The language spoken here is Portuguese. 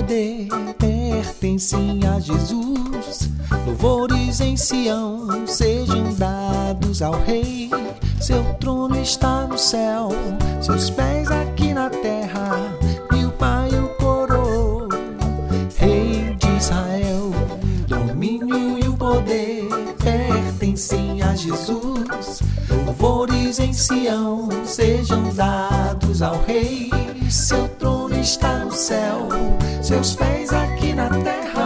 poder pertencem a Jesus. Louvores em Sião sejam dados ao Rei. Seu trono está no céu, seus pés aqui na terra, e o Pai o coroou, Rei de Israel. Domínio e o poder pertencem a Jesus. Louvores em Sião sejam dados ao Rei. Seu trono está no céu, seus pés aqui na terra,